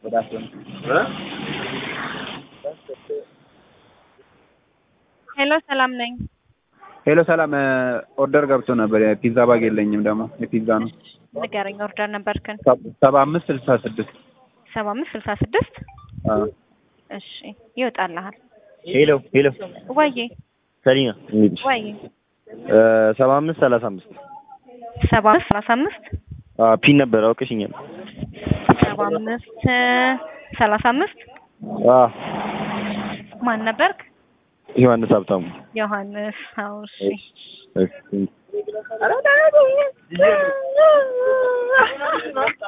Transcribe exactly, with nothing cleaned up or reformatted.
ሄሎ ሰላም ነኝ። ሄሎ ሰላም ኦርደር ገብቶ ነበር የፒዛ ባግ የለኝም ደግሞ የፒዛ ነው። ንገረኝ ኦርደር ነበርክን? ሰባ አምስት ስልሳ ስድስት ሰባ አምስት ስልሳ ስድስት አዎ እሺ ይወጣልሃል። ሄሎ ሄሎ ወይዬ ሰሊና እንዴት ወይዬ ሰባ አምስት ሰላሳ አምስት ሰባ አምስት ሰላሳ አምስት አዎ ፒን ነበር አውቀሽኛል። ሰባ አምስት ሰላሳ አምስት አዎ ማን ነበርክ? ዮሐንስ ሀብታሙ ዮሐንስ አዎ እሺ እሺ